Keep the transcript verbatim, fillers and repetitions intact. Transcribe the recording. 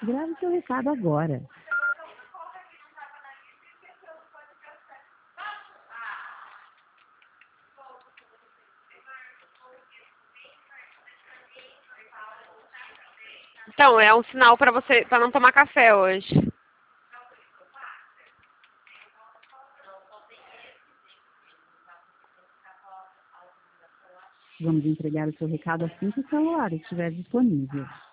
Grave seu recado agora. Então, é um sinal para você, para não tomar café hoje. Vamos entregar o seu recado assim que o celular estiver disponível.